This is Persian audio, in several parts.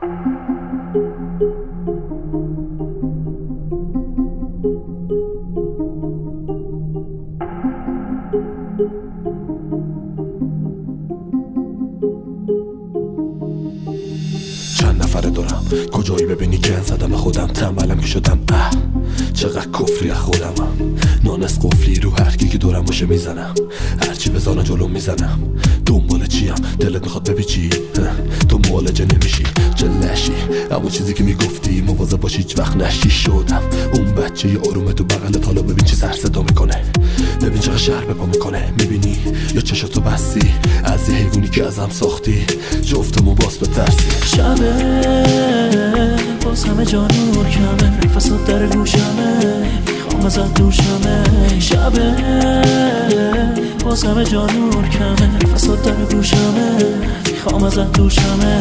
چند نفره دارم کجایی ببینی گن زدم خودم تنبلم که شدم چقدر کفری از خودمم نانس قفلی رو هر کی که دورم باشه میزنم هرچی بزانه جلو میزنم دنبال چیم دلت میخواد بپیچی تو معالجه نمیشی جلشی اما چیزی که میگفتی مواظب باشی هیچ وقت نشی شدم اون بچه ی آرومه تو بغلت حالا ببین چی سر صدا میکنه ببین چقدر شهر به پا میکنه میبینی یا چشاتو بستی از یه حیوانی که ازم ساختی جفتمون باز بترسی شبه باز همه جا نور کمه نفسات در گوشمه میخوام ازت دوشمه شبه باز همه جا نور کمه نفسات در گوشمه میخوام ازت دوشمه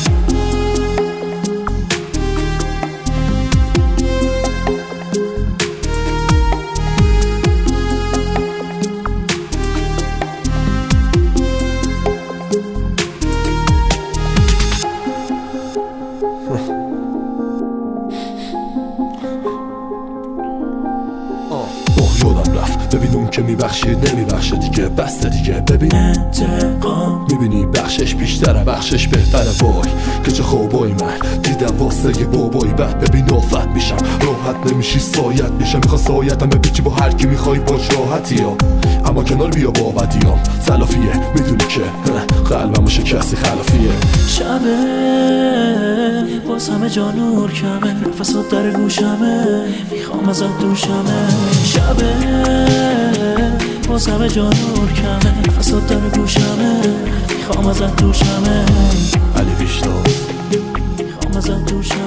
یادم رفت ببین اون که میبخشید نمیبخشه دیگه بسته دیگه ببین انتقام میبینی بخشش بیشتره بخشش بهتره وای که چه خوبایی من دیدم واسه یه بابایی بد ببین آفت میشم راحت نمیشی سایت میشم میخوا سایتم ببیچی با هر کی میخوای باش راحتی ها اما کنار بیا با بدیام تلافیه میدونی که قلبمو شکستی خلافیه شبه باز همه جا نور کمه نفسات در گوشمه میخوام ازت دوشمه شبه باز همه جا نور کمه نفسات در گوشمه میخوام ازت دوشمه علی بیشتاز میخوام ازت دوشمه